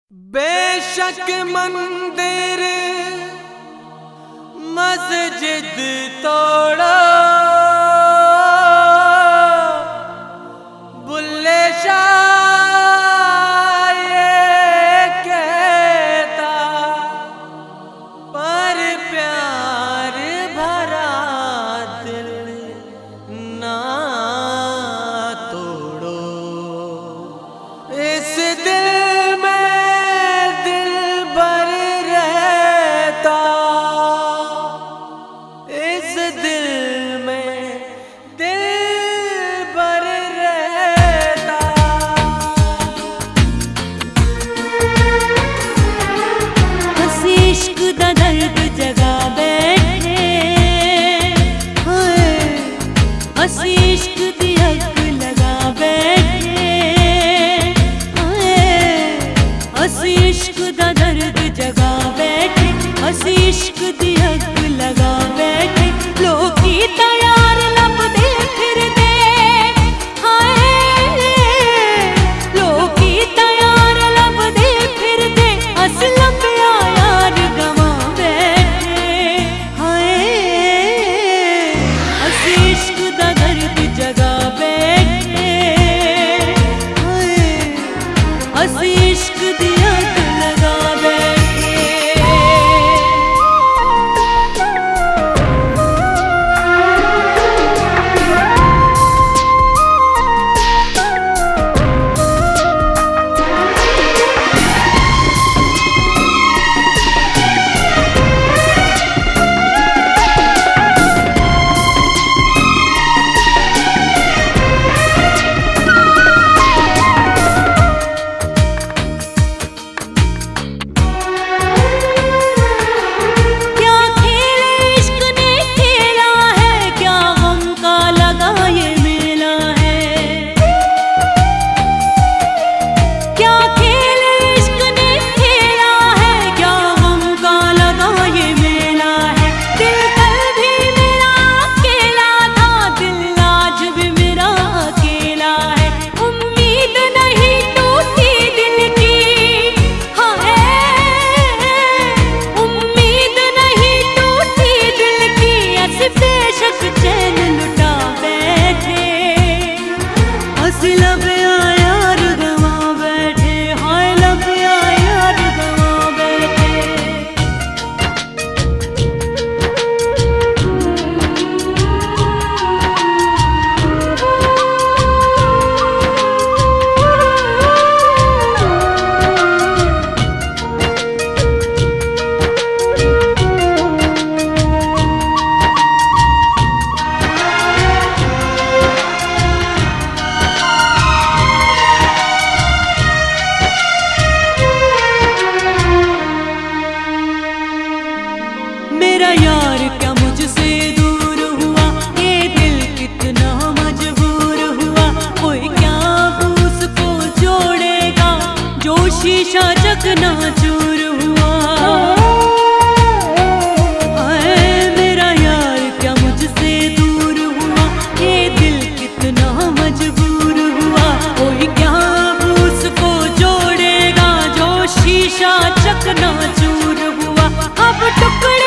बेशक मंदिर मस्जिद तोड़ो, बुल्ले शाह ये कहता, पर प्यार भरा दिल ना तोड़ो। इस दिल इश्क दी हक लगा बैठे, हसी इश्क दा दर्द जगा बैठे, हसी इश्क दी हक लगा बैठे। लोकी तैयार लभदे फिरदे, हाय लोकी तैयार लभदे फिरदे, अस लभया यार गवा बैठे। हाय हसी इश्क दा दर्द जगा बैठे, हसी इश्क दी हक लगा बैठे। मेरा यार क्या मुझसे दूर हुआ, ये दिल कितना मजबूर हुआ। कोई क्या उसको जोड़ेगा जो शीशा चकनाचूर हुआ। मेरा यार क्या मुझसे दूर हुआ, ये दिल कितना मजबूर हुआ। कोई क्या उसको जोड़ेगा जो शीशा चकनाचूर हुआ। अब टुकड़े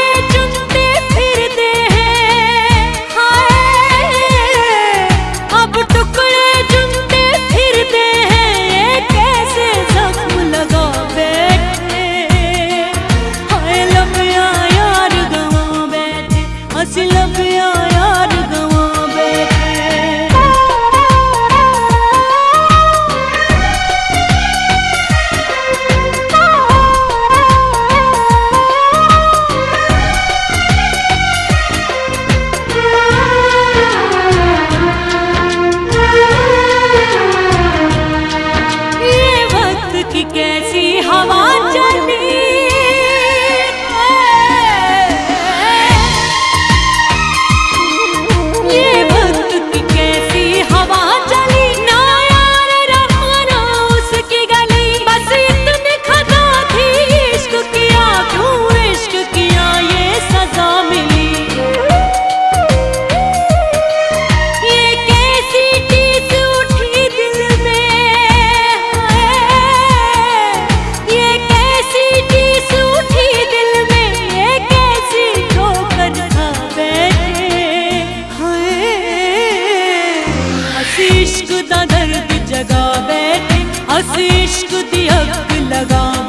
इश्क दी अग लगा